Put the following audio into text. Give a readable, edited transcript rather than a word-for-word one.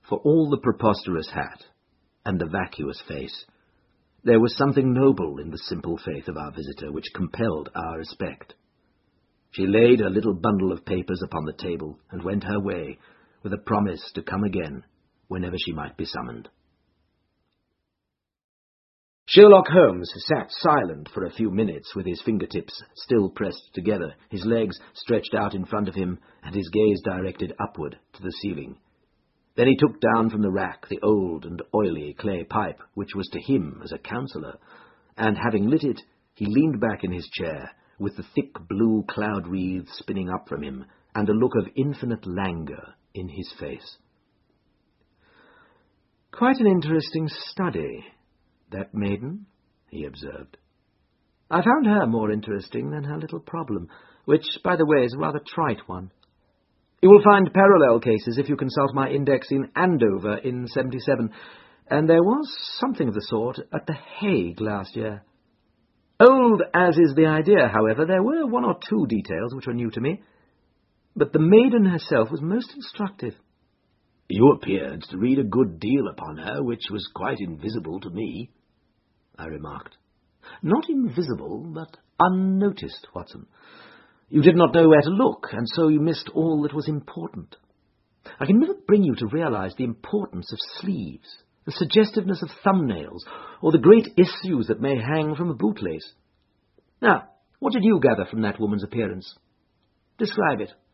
For all the preposterous hat and the vacuous face, there was something noble in the simple faith of our visitor which compelled our respect. She laid her little bundle of papers upon the table and went her way, with a promise to come again whenever she might be summoned. Sherlock Holmes sat silent for a few minutes, with his fingertips still pressed together, his legs stretched out in front of him, and his gaze directed upward to the ceiling. Then he took down from the rack the old and oily clay pipe, which was to him as a counsellor, and having lit it, he leaned back in his chair, with the thick blue cloud wreath spinning up from him, and a look of infinite languor in his face. "Quite an interesting study, that maiden," he observed. "I found her more interesting than her little problem, which, by the way, is a rather trite one. You will find parallel cases if you consult my index in Andover in 77, and there was something of the sort at The Hague last year. Old as is the idea, however, there were one or two details which were new to me, but the maiden herself was most instructive." "You appeared to read a good deal upon her, which was quite invisible to me," I remarked. "Not invisible, but unnoticed, Watson. You did not know where to look, and so you missed all that was important. I can never bring you to realize the importance of sleeves, the suggestiveness of thumbnails, or the great issues that may hang from a bootlace. Now, what did you gather from that woman's appearance? Describe it."